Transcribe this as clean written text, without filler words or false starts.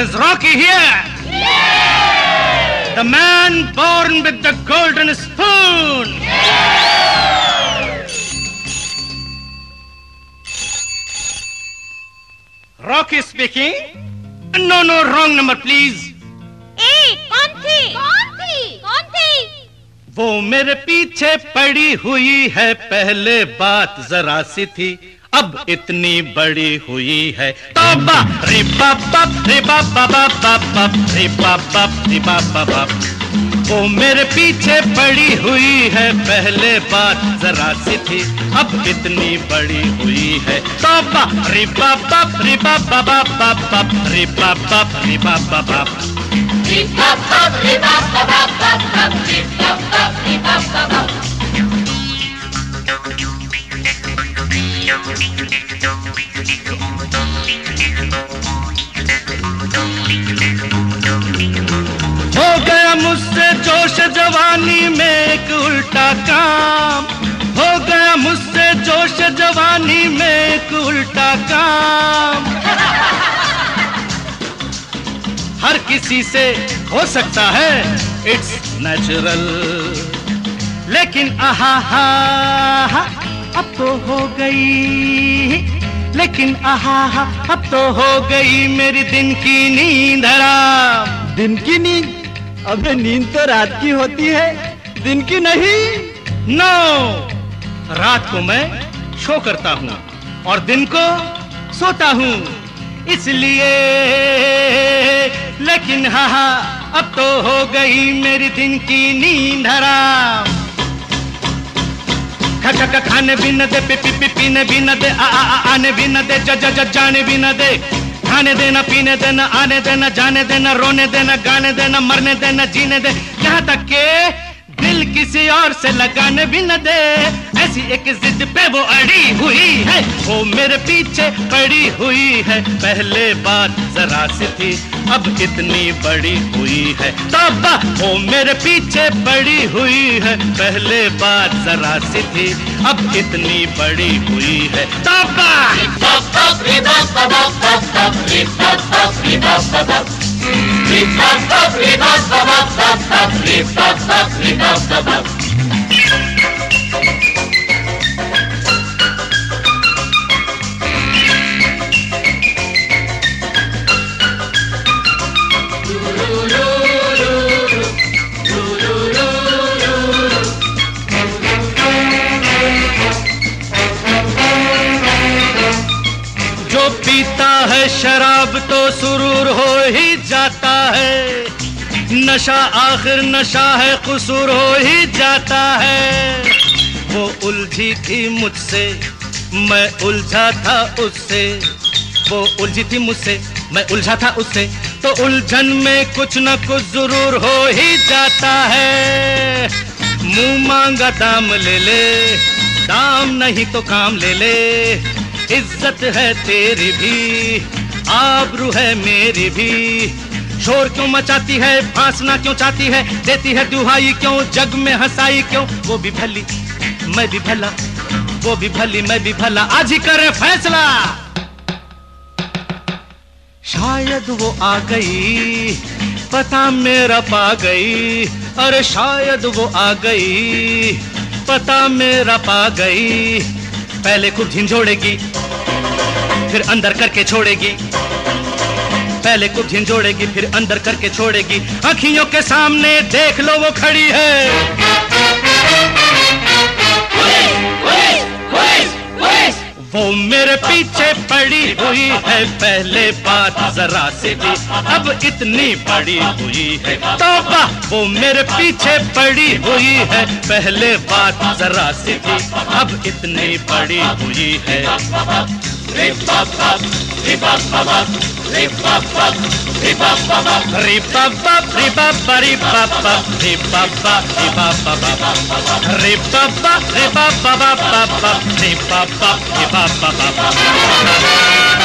is Rocky here. The man born with the golden spoon. Rocky speaking. No, wrong number, please. कौन थी? वो मेरे पीछे पड़ी हुई है, पहले बात जरा सी थी, अब इतनी बड़ी हुई है। तौबा रे बाबा रे बाबा बाबा रे बाबा रे बाबा। वो मेरे पीछे पड़ी हुई है, पहले बात जरा सी थी, अब इतनी बड़ी हुई है। तौबा रे बाबा रे बाबा बाबा रे बाबा रे बाबा। हो गया मुझसे जोश जवानी में एक उल्टा काम, हो गया मुझसे जोश जवानी में एक उल्टा काम। हर किसी से हो सकता है, इट्स नेचुरल, लेकिन आहा हा अब तो हो गई, लेकिन आहा हा अब तो हो गई मेरी दिन की नींद हराम। दिन की नींद? अबे नींद तो रात की होती है, दिन की नहीं। नो, रात को मैं शो करता हूँ और दिन को सोता हूँ, इसलिए। लेकिन हाँ अब तो हो गई मेरी दिन की नींद हराम। खाने भी न दे, पीने भी न दे, आने भी न दे, जाने भी न दे। खाने देना, पीने देना, आने देना, जाने देना, रोने देना, गाने देना, मरने देना, जीने दे, यहाँ तक के दिल किसी और से लगाने भी न दे। ऐसी एक जिद पे वो अड़ी हुई है, वो मेरे पीछे पड़ी हुई है, पहले बात जरा सी थी, अब इतनी बड़ी हुई है। तौबा, वो मेरे पीछे पड़ी हुई है, पहले बात जरा सी थी, अब इतनी बड़ी हुई है। तौबा। जो पीता है शराब तो सुरूर हो ही जाता है, नशा आखिर नशा है, कसूर हो ही जाता है। वो उलझी थी मुझसे, मैं उलझा था उससे, वो उलझी थी मुझसे, मैं उलझा था उससे, तो उलझन में कुछ न कुछ जरूर हो ही जाता है। मुंह मांगा दाम ले ले, दाम नहीं तो काम ले ले, इज्जत है तेरी भी, आबरू है मेरी भी। शोर क्यों मचाती है, फांसना क्यों चाहती है, देती है दुहाई क्यों, जग में हंसाई क्यों। वो भी भली मैं भी भला, वो भी भली मैं भी भला, आज ही करे फैसला। शायद वो आ गई, पता मेरा पा गई, अरे शायद वो आ गई, पता मेरा पा गई। पहले खूब झिंझोड़ेगी, फिर अंदर करके छोड़ेगी, पहले खूब झिंझोड़ेगी, फिर अंदर करके छोड़ेगी। आँखियों के सामने देख लो वो खड़ी है, वो मेरे पीछे पड़ी हुई है, पहले बात जरा सी थी, अब इतनी बड़ी हुई है। तौबा, वो मेरे पीछे पड़ी हुई है, पहले बात जरा सी थी, अब इतनी बड़ी हुई है। रे बाबा रे बाबा रे बाबा रे बाबा रे बाबा रे बाबा रे बाबा रे बाबा रे बाबा रे बाबा रे बाबा रे बाबा रे बाबा रे बाबा।